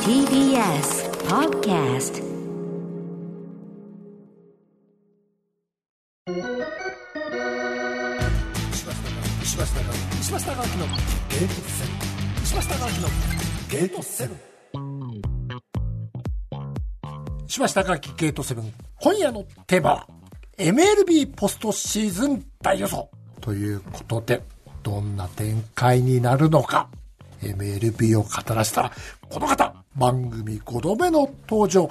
TBS Podcast。 石橋貴明のゲートセブン。石橋貴明のゲートセブン。石橋貴明ゲートセブン。今夜のテーマは MLB ポストシーズン大予想ということで、どんな展開になるのか MLB を語らせたらこの方、番組5度目の登場、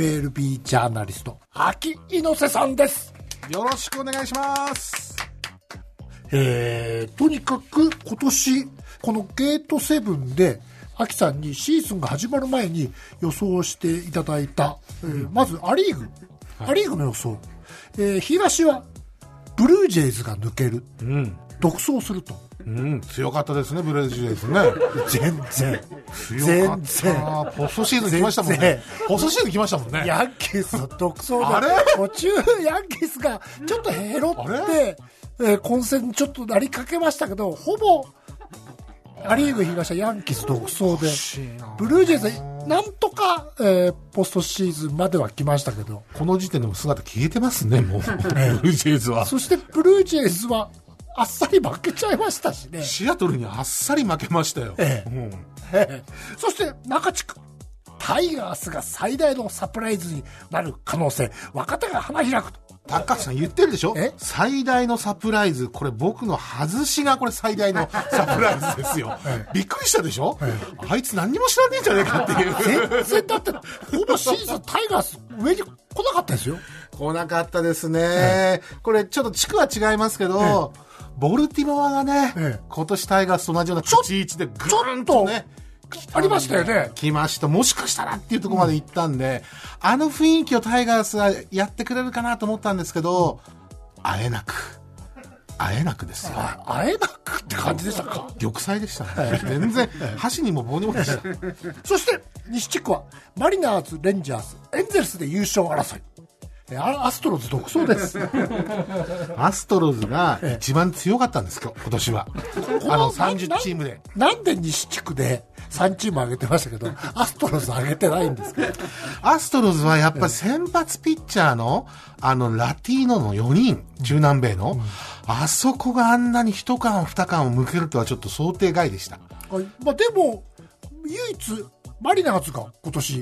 MLB ジャーナリスト秋猪瀬さんです。 よろしくお願いします。 とにかく今年このゲート7で秋さんにシーズンが始まる前に予想していただいた、まずアリーグ、アリーグの予想、東はブルージェイズが抜ける、独走すると、 強かったですね、ブルージェイズね。 全然ポストシーズン来ましたもんね。ポストシーズン来ましたもんね。 ヤンキースの独走であれ途中ヤンキースがちょっとヘロって混戦にちょっとなりかけましたけど、ほぼアリーグ東はヤンキース独走で、ブルージェイズなんとか、ポストシーズンまでは来ましたけど、 この時点でも姿消えてますね、もう。ブルージェイズは。 そしてブルージェイズはあっさり負けちゃいましたしね。 シアトルにあっさり負けましたよ。 そして中地区、タイガースが最大のサプライズになる可能性、若手が花開くと高橋さん言ってるでしょ。最大のサプライズ、これ僕の外しがこれ最大のサプライズですよ。びっくりしたでしょ。あいつ何にも知らねえんじゃねえかっていう。 全然だってほぼシーズンタイガース上に来なかったですよ。 来なかったですね。これちょっと地区は違いますけど、ボルティモアがね、今年タイガースと同じような立ち位置でぐーんとね、 ありましたよね。 来ました。もしかしたらっていうところまで行ったんで、あの雰囲気をタイガースがやってくれるかなと思ったんですけど、会えなくですよ。 会えなくって感じでしたか。 玉砕でしたね。全然箸にも棒にもでした。 そして西地区はマリナーズ、レンジャーズ、エンゼルスで優勝争い。アストロズ独走です。 アストロズが一番強かったんです今年は。30チームで。 なんで西地区で3チーム上げてましたけど、アストロズ上げてないんですか。 アストロズはやっぱり先発ピッチャーのラティーノの4人、中南米の、あそこがあんなに1缶2缶を向けるとはちょっと想定外でした。 まあ、でも唯一マリナーズが今年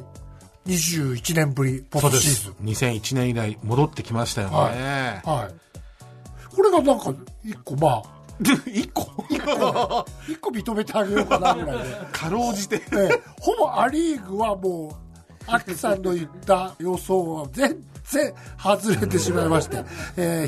21年ぶりポストシーズン、 2001年以来戻ってきましたよね。 これがなんか1個一個認めてあげようかなぐらいでかろうじて、 ほぼアリーグはもう秋さんの言った予想は全然外れてしまいまして、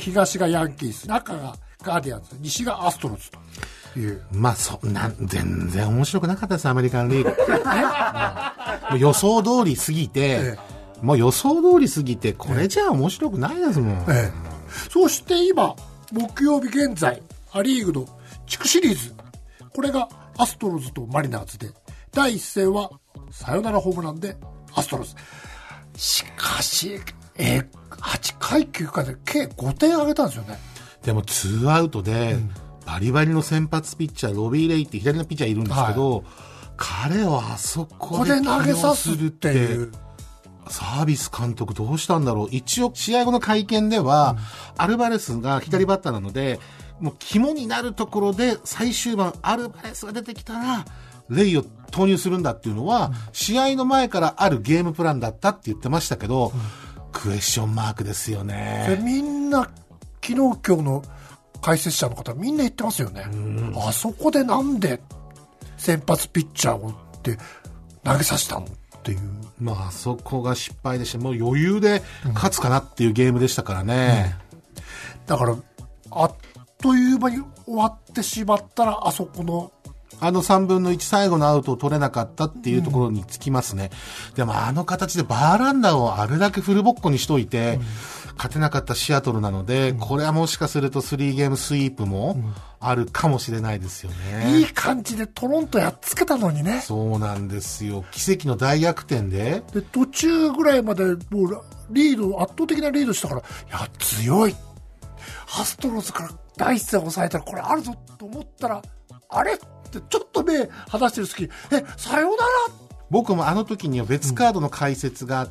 東がヤンキース、中がガーディアンズ、西がアストロズという。 まあ全然面白くなかったです、アメリカンリーグ。もう予想通り過ぎて、これじゃ面白くないですもん。 そして今木曜日現在アリーグの地区シリーズ、これがアストロズとマリナーズで、第一戦はサヨナラホームランでアストロズ。しかし、8回9回で計5点上げたんですよね。 でも2アウトで、バリバリの先発ピッチャーロビー・レイって左のピッチャーいるんですけど、彼をあそこで投げさすっていう、 サービス監督どうしたんだろう。一応試合後の会見では、アルバレスが左バッターなので、もう肝になるところで最終盤アルバレスが出てきたらレイを投入するんだっていうのは、試合の前からあるゲームプランだったって言ってましたけど、クエスチョンマークですよね。 みんな昨日今日の解説者の方みんな言ってますよね。あそこでなんで先発ピッチャーをって投げさせたのっていう。 まああそこが失敗でして、もう余裕で勝つかなっていうゲームでしたからね。 だからあっという間に終わってしまったら、あそこの 3分の1最後のアウトを取れなかったっていうところにつきますね。でも形でバーランダーをあれだけフルボッコにしといて、勝てなかったシアトルなので、これはもしかすると3ゲームスイープもあるかもしれないですよね。 いい感じでトロントやっつけたのにね。 そうなんですよ。奇跡の大逆転で途中ぐらいまでもうリード、圧倒的なリードしたから、いや強い、アストロズから第一戦を抑えたらこれあるぞと思ったら、あれってちょっと目離してる隙、さよなら僕もあの時には別カードの解説があって、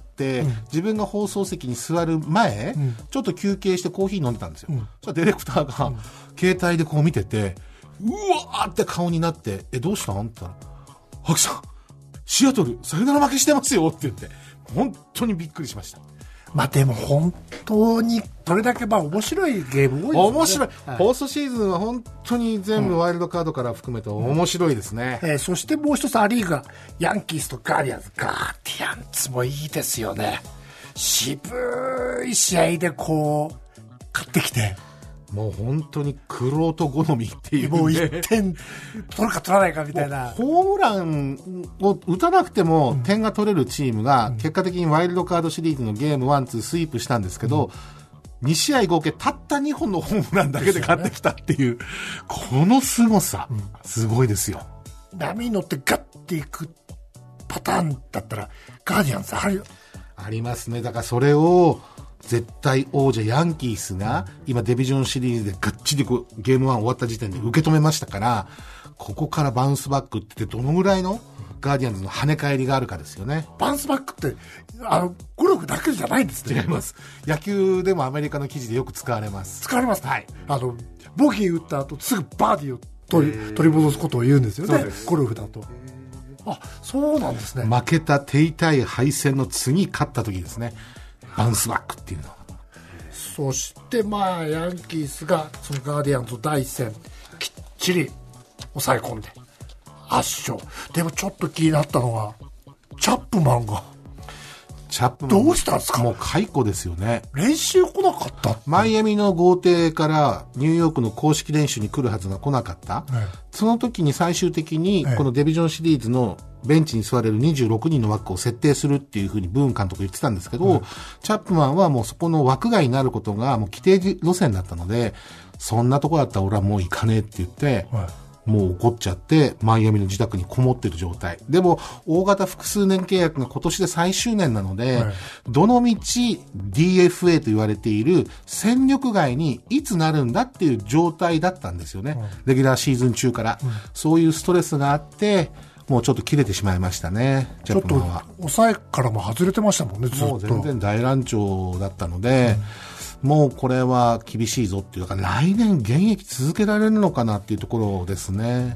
自分が放送席に座る前、ちょっと休憩してコーヒー飲んでたんですよ。そしたらディレクターが、携帯でこう見てて、うわーって顔になって、どうしたんって言ったら、ハキさん、シアトル、サヨナラ負けしてますよって言って、本当にびっくりしました。 まあでも本当にそれだけ面白いゲーム多いですね。 面白い、ポストシーズンは本当に全部ワイルドカードから含めて面白いですね。 そしてもう一つアリーグがヤンキースとガーディアンズ。ガーディアンズもいいですよね。渋い試合でこう勝ってきて、 もう本当にクロート好みっていう、ね、 もう1点取るか取らないかみたいな。 ホームランを打たなくても点が取れるチームが結果的にワイルドカードシリーズのゲーム1、2スイープしたんですけど、2試合合計たった2本のホームランだけで勝ってきたっていう、この凄さ、すごいですよ。 波に乗ってガッていくパターンだったらガーディアンズあるよ。 ありますね。だからそれを絶対王者ヤンキースが今デビジョンシリーズでがっちりゲーム1終わった時点で受け止めましたから、ここからバウンスバックってどのぐらいのガーディアンズの跳ね返りがあるかですよね。 バウンスバックってゴルフだけじゃないんですね。 違います。野球でもアメリカの記事でよく使われます。 使われます、はい。ボギー打った後すぐバーディーを取り戻すことを言うんですよね。ゴルフだと。あ、そうなんですね。 負けた手痛い敗戦の次勝った時ですね、バウンスバックっていうのは。 そしてヤンキースがそのガーディアンズの第一戦きっちり抑え込んで圧勝。でもちょっと気になったのがチャップマンどうしたんですか。 もう解雇ですよね。 練習来なかった。 マイアミの豪邸からニューヨークの公式練習に来るはずが来なかった、その時に最終的にこのデビジョンシリーズのベンチに座れる26人の枠を設定するっていうふうにブーン監督言ってたんですけど、チャップマンはもうそこの枠外になることがもう規定路線だったので、そんなとこだったら俺はもう行かねえって言って、もう怒っちゃってマイアミの自宅にこもってる状態で、も大型複数年契約が今年で最終年なので、どのみち DFA と言われている戦力外にいつなるんだっていう状態だったんですよね、レギュラーシーズン中から、そういうストレスがあってもうちょっと切れてしまいましたね。 ちょっと抑えからも外れてましたもんね。ずっともう全然大乱調だったので、もうこれは厳しいぞっていうか、来年現役続けられるのかなっていうところですね。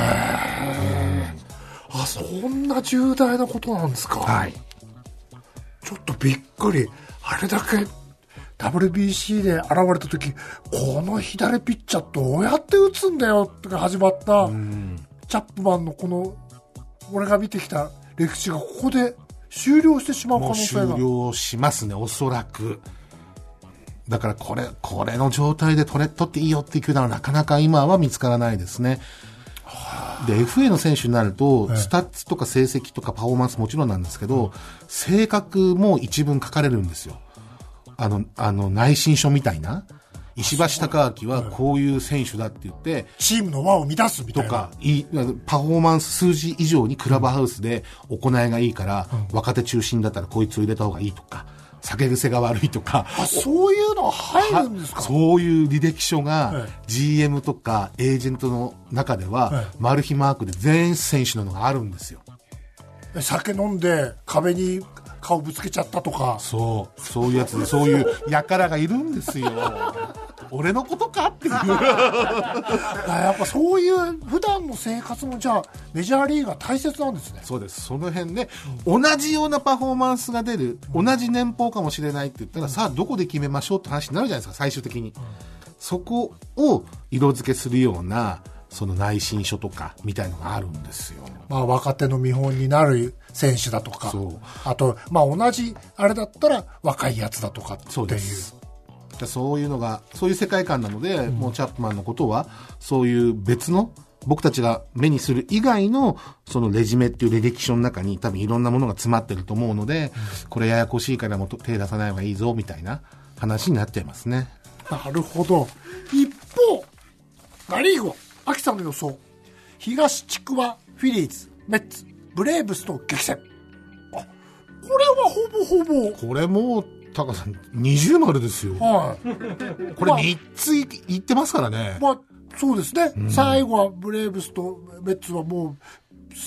そんな重大なことなんですか。 はい。 ちょっとびっくり。あれだけ WBC で現れた時、この左ピッチャーどうやって打つんだよって始まったチャップマンのこの俺が見てきた歴史がここで終了してしまう可能性が。 もう終了しますね、おそらく。だからこれの状態で取っていいよっていう球団はなかなか今は見つからないですね。で FA の選手になると、スタッツとか成績とかパフォーマンスもちろんなんですけど、性格も一文書かれるんですよ。内申書みたいな、石橋貴明はこういう選手だって言ってチームの輪を乱すみたいなとか、パフォーマンス数字以上にクラブハウスで行いがいいから、若手中心だったらこいつを入れた方がいいとか、酒癖が悪いとか、 そういうの入るんですか。 そういう履歴書が GM とかエージェントの中ではマル秘マークで全選手のがあるんですよ。 酒飲んで壁に顔ぶつけちゃったとか、 そういうやつで、そういう輩がいるんですよ。俺のことかっていうやっぱそういう普段の生活もじゃあメジャーリーガー大切なんですね。 そうです。その辺で、同じようなパフォーマンスが出る、同じ年俸かもしれないって言ったら、さあどこで決めましょうって話になるじゃないですか、最終的に。そこを色付けするようなその内申書とかみたいのがあるんですよ。 若手の見本になる選手だとか、あと同じあれだったら若いやつだとかっていう。 そうです。そういうのが、そういう世界観なので、もうチャップマンのことはそういう別の僕たちが目にする以外のそのレジュメっていう履歴書の中に多分いろんなものが詰まってると思うので、これややこしいからもう手出さない方がいいぞみたいな話になっちゃいますね。 なるほど。一方ナリーグは秋さんの予想、東地区はフィリーズ、メッツ、ブレーブスと激戦。これはほぼほぼこれもうタカさん20丸ですよ。これ3ついってますからね。 そうですね、最後はブレーブスとメッツはもう最後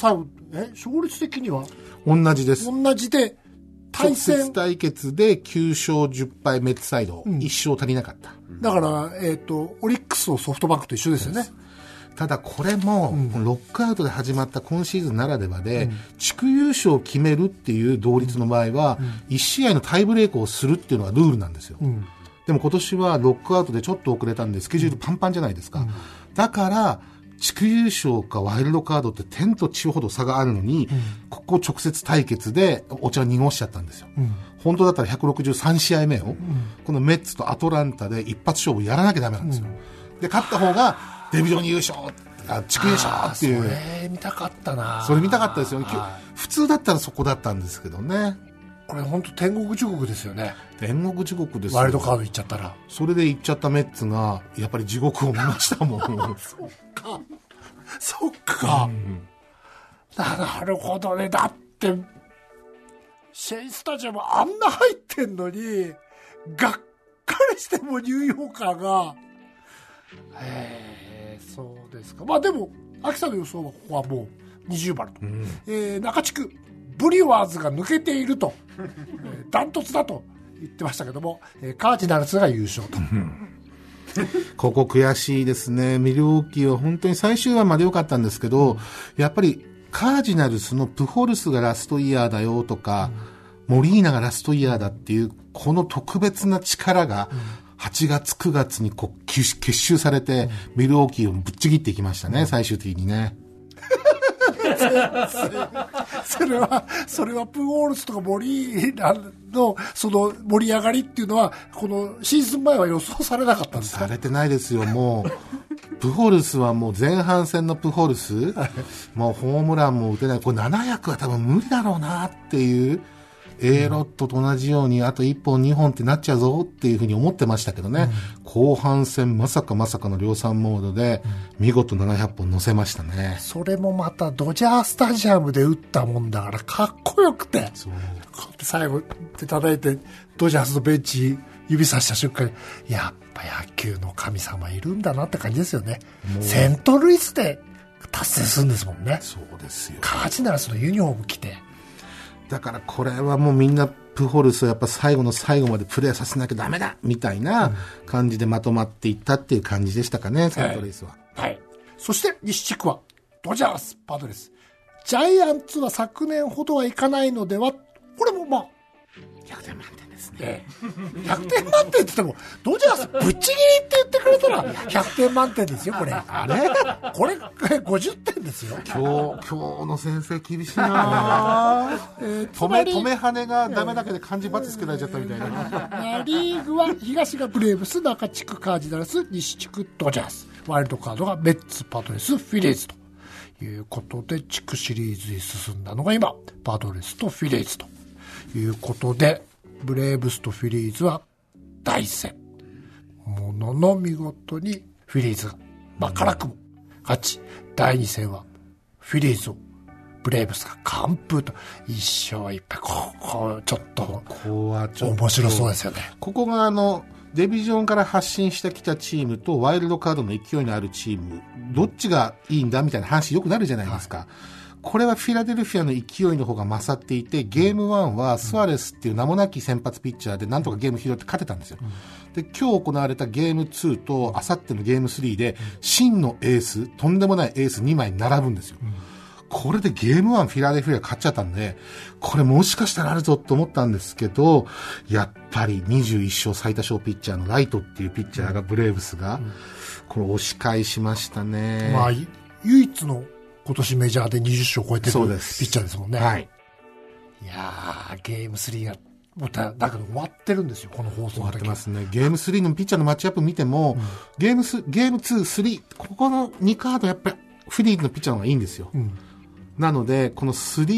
勝率的には同じです。 同じで、 直接対決で9勝10敗メッツサイド、1勝足りなかった。 だから、オリックスとソフトバンクと一緒ですよね。 ただこれも、ロックアウトで始まった今シーズンならではで、地区優勝を決めるっていう同率の場合は、1試合のタイブレークをするっていうのがルールなんですよ。でも今年はロックアウトでちょっと遅れたんで、スケジュールパンパンじゃないですか。だから、地区優勝かワイルドカードって天と地ほど差があるのに、ここ直接対決でお茶を濁しちゃったんですよ。本当だったら163試合目を、このメッツとアトランタで一発勝負やらなきゃダメなんですよ。で、勝った方がデビジョン優勝、地区優勝っていう。 それ見たかったな。 それ見たかったですよね。普通だったらそこだったんですけどね。 これ本当天国地獄ですよね。 天国地獄ですよ。 ワイルドカード行っちゃったら。 それで行っちゃったメッツが、やっぱり地獄を見ましたもん。 そっか。なるほどね。だって、シェイスタジアムあんな入ってんのに、がっかりしてもニューヨーカーが、そうですか。まあでも、秋さんの予想はここはもう20番と。中地区、ブリュワーズが抜けていると、ダントツだと言ってましたけども、カージナルスが優勝と。 ここ悔しいですね。ミルウォーキーは本当に最終話まで良かったんですけど、やっぱりカージナルスのプホルスがラストイヤーだよとか、モリーナがラストイヤーだっていう、この特別な力が、8月9月に結集されて、ミルウォーキーをぶっちぎっていきましたね、最終的にね。 それはプホールスとかモリーナのその盛り上がりっていうのはこのシーズン前は予想されなかったんですか？ されてないですよ。もうプホルスはもう前半戦のプホルスもうホームランも打てない。これ700は多分無理だろうなっていう、A ロットと同じようにあと1本2本ってなっちゃうぞっていうふうに思ってましたけどね、後半戦まさかの量産モードで見事700本乗せましたね。 それもまたドジャースタジアムで打ったもんだからかっこよくて、 そう最後手叩いてドジャースのベンチ指さした瞬間にやっぱ野球の神様いるんだなって感じですよね。セントルイスで達成するんですもんね。 そうですよ。 カージナルスのユニフォーム着て、 だからこれはもうみんなプホルスをやっぱ最後の最後までプレーさせなきゃダメだみたいな感じでまとまっていったっていう感じでしたかね、セントルイスは。 はい。そして西地区はドジャース、パドレス。ジャイアンツは昨年ほどはいかないのでは、これもまあ 100点満点ですね。 100点満点って言ってもドジャースぶっちぎりって言ってくれたら100点満点ですよ。これあれこれ50点ですよ。 今日の先生厳しいな止め跳ねがダメだけで漢字バツつけられちゃったみたいな。 リーグは東がブレーブス、中地区カージナルス、西地区ドジャース、ワイルドカードがメッツ、パドレス、フィリーズということで地区シリーズに進んだのが今パドレスとフィリーズということで、ブレーブスとフィリーズは大戦。ものの見事にフィリーズが、辛くも勝ち、第2戦はフィリーズをブレーブスが完封と1勝1敗。ここちょっと面白そうですよね。 ここがデビジョンから発信してきたチームとワイルドカードの勢いのあるチーム、どっちがいいんだみたいな話よくなるじゃないですか。これはフィラデルフィアの勢いの方が勝っていて、ゲーム1はスアレスっていう名もなき先発ピッチャーでなんとかゲーム拾って勝てたんですよ。で、今日行われたゲーム2とあさってのゲーム3で真のエース、とんでもないエース2枚並ぶんですよ。これでゲーム1フィラデルフィア勝っちゃったんで、これもしかしたらあるぞと思ったんですけど、やっぱり21勝最多勝ピッチャーのライトっていうピッチャーがブレーブスが、これ押し返しましたね。 まあ、唯一の今年メジャーで20勝超えてるピッチャーですもんね。 はい。 いやー、ゲーム3が、だけど終わってるんですよ、この放送の時。 終わってますね。ゲーム3のピッチャーのマッチアップ見ても、ゲーム2、3、ここの2カードやっぱりフィリーズのピッチャーの方がいいんですよ。なので、この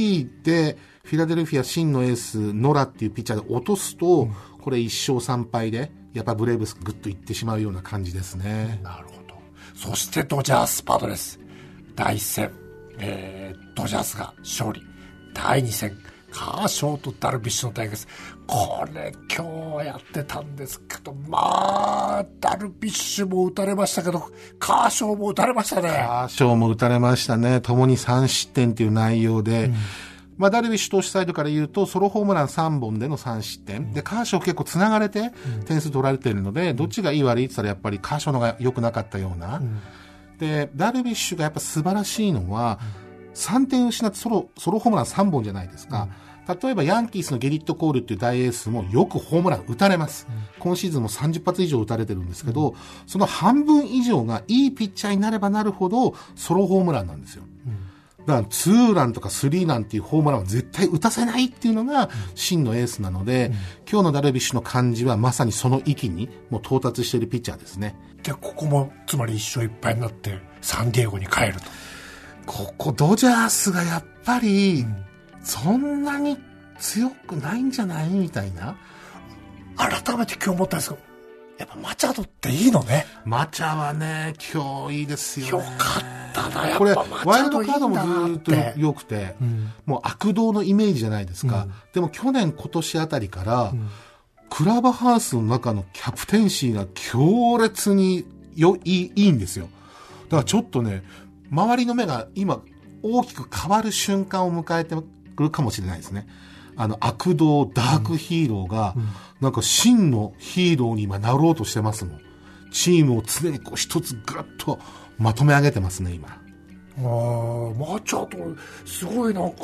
3でフィラデルフィア真のエース、ノラっていうピッチャーで落とすと、これ1勝3敗で、やっぱブレーブスグッといってしまうような感じですね。 なるほど。そしてドジャース、パドレス。第1戦、ドジャースが勝利。第2戦、 カーショーとダルビッシュの対決。これ今日やってたんですけど、まあ、ダルビッシュも打たれましたけど、カーショーも打たれましたね。 カーショーも打たれましたね。共に3失点という内容で、まあ、ダルビッシュ投手サイドから言うと、ソロホームラン3本での3失点。で、カーショー結構繋がれて、点数取られているので、どっちがいい悪いって言ったらやっぱりカーショーの方が良くなかったような。で、ダルビッシュがやっぱ素晴らしいのは、3点失ってソロホームラン3本じゃないですか。例えばヤンキースのゲリット・コールっていう大エースもよくホームラン打たれます。今シーズンも30発以上打たれてるんですけど、その半分以上がいいピッチャーになればなるほどソロホームランなんですよ。だから2ランとか3ランっていうホームランは絶対打たせないっていうのが真のエースなので、今日のダルビッシュの感じはまさにその域にもう到達しているピッチャーですね。 で、ここもつまり1勝1敗になってサンディエゴに帰ると。 ここドジャースがやっぱりそんなに強くないんじゃないみたいな。 改めて今日思ったんですけど、やっぱマチャドっていいのね。 マチャはね、今日いいですよね。 よかったな、やっぱこれマチャドいいんだなって。 ワイルドカードもずっと良くて、もう悪道のイメージじゃないですか。でも去年今年あたりから、クラブハウスの中のキャプテンシーが強烈にいいんですよ。だからちょっとね、周りの目が今大きく変わる瞬間を迎えてくるかもしれないですね。悪道ダークヒーローが、なんか真のヒーローに今なろうとしてますもん。チームを常にこう一つグッとまとめ上げてますね、今。 マチャドすごいなんか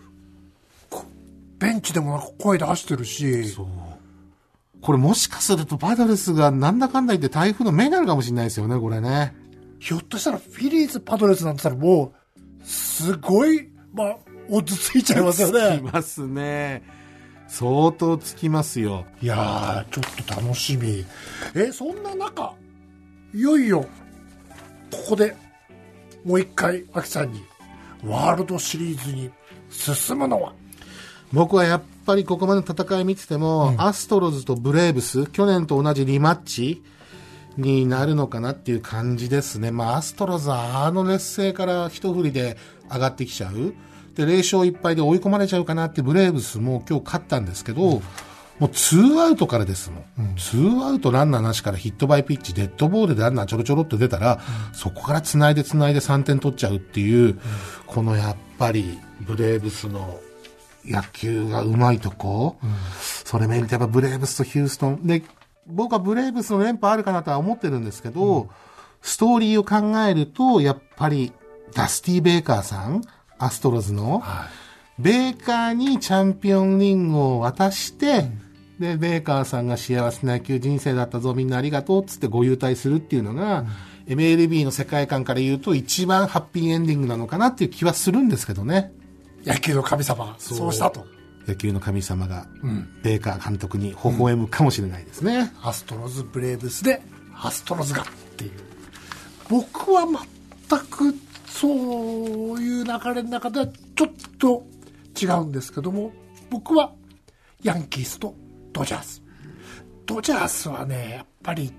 ベンチでもなんか声出してるし。 そう。これもしかするとパドレスがなんだかんだ言って台風の目になるかもしれないですよね、これね。 ひょっとしたらフィリーズパドレスなんて言ったらもうすごいオッズついちゃいますよね。 つきますね。相当つきますよ。 いやー、ちょっと楽しみ。そんな中、いよいよここでもう一回アキさんにワールドシリーズに進むのは。 僕はやっぱりここまでの戦い見てても、アストロズとブレーブス、去年と同じリマッチになるのかなっていう感じですね。アストロズは劣勢から一振りで上がってきちゃう。で、0勝1敗で追い込まれちゃうかなってブレーブスも今日勝ったんですけど、もう2アウトからですもん。2アウトランナーなしからヒットバイピッチ、デッドボールでランナーちょろちょろっと出たら、そこから繋いで3点取っちゃうっていう、このやっぱりブレーブスの野球がうまいとこ、それ見るとやっぱブレーブスとヒューストンで、僕はブレーブスの連覇あるかなとは思ってるんですけど、ストーリーを考えるとやっぱりダスティ・ベイカーさん、アストロズの、ベイカーにチャンピオンリングを渡して、でベイカーさんが幸せな野球人生だったぞ、みんなありがとうっつってご優待するっていうのが、MLB の世界観から言うと一番ハッピーエンディングなのかなっていう気はするんですけどね。 野球の神様がそうしたと。 野球の神様が、ベイカー監督に微笑むかもしれないですね。 アストロズブレーブスでアストロズがっていう。僕は全くそういう流れの中ではちょっと違うんですけども、僕はヤンキースとドジャース。ドジャースはね、やっぱり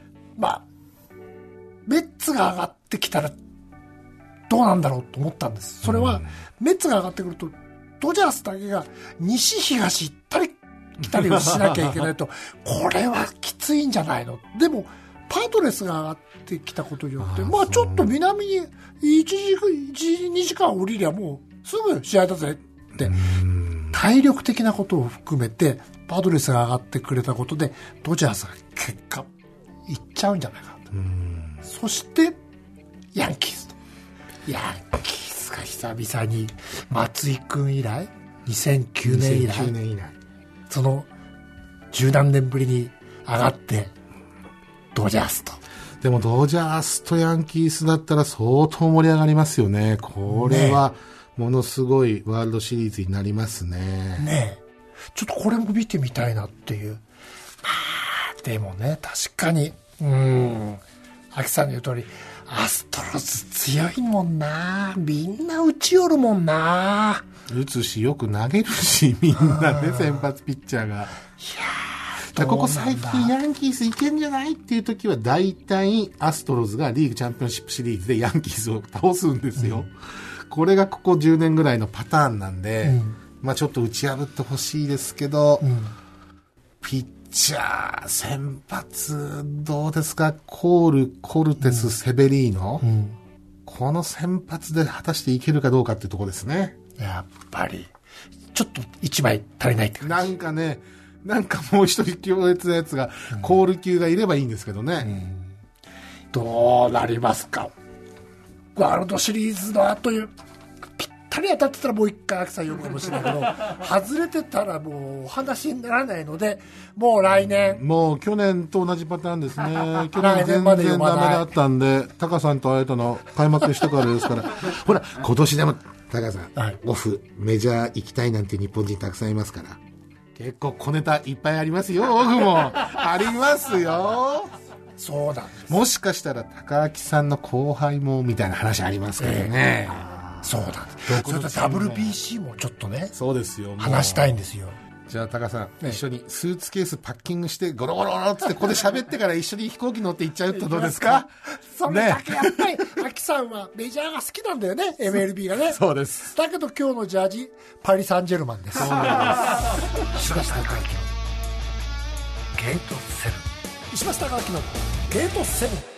メッツが上がってきたらどうなんだろうと思ったんです。それは、メッツが上がってくるとドジャースだけが西東行ったり来たりをしなきゃいけないとこれはきついんじゃないの。でもパドレスが上がってきたことによってちょっと南に1時間降りりゃもうすぐ試合だぜって体力的なことを含めてパドレスが上がってくれたことでドジャースが結果いっちゃうんじゃないかなと。そしてヤンキースが久々に松井君以来2009年以来その十何年ぶりに上がってドジャースと。 でもドジャースとヤンキースだったら相当盛り上がりますよね。これはものすごいワールドシリーズになりますね。 ねえ、ちょっとこれも見てみたいなっていう。でもね、確かに秋さんの言う通りアストロズ強いもんな。みんな打ち寄るもんな。 打つしよく投げるし、みんなね、先発ピッチャーが。いやー、ここ最近ヤンキースいけんじゃないっていう時は大体アストロズがリーグチャンピオンシップシリーズでヤンキースを倒すんですよ。これがここ10年ぐらいのパターンなんで、 まあちょっと打ち破ってほしいですけど、ピッチャー、先発、どうですか？コルテス、セベリーノ、この先発で果たしていけるかどうかっていうところですね。 やっぱり、ちょっと1枚足りないって感じ。 なんかね、なんかもう一人強烈なやつが、コール級がいればいいんですけどね。 どうなりますか？ワールドシリーズの後ぴったり当たってたらもう一回秋さん呼ぶかもしれないけど外れてたらもうお話にならないので、もう来年、 もう去年と同じパターンですね。去年全然ダメだったんで、タカさんと会えたの開幕してからですからほら今年でもタカさん、オフメジャー行きたいなんて日本人たくさんいますから、結構小ネタいっぱいありますよ。オフもありますよ。 そうだ、 もしかしたら高明さんの後輩もみたいな話ありますからね。 そうだ、それと WBC もちょっとね、 そうですよ、 話したいんですよ。 じゃあタカさん、一緒にスーツケースパッキングしてゴロゴロゴロってここで喋ってから一緒に飛行機乗って行っちゃうとどうですか？ それだけやっぱり秋さんはメジャーが好きなんだよね。MLB がね。 そうです。 だけど今日のジャージパリ・サンジェルマンです。そうなんです。石橋貴明のゲート7、石橋貴明のゲート7。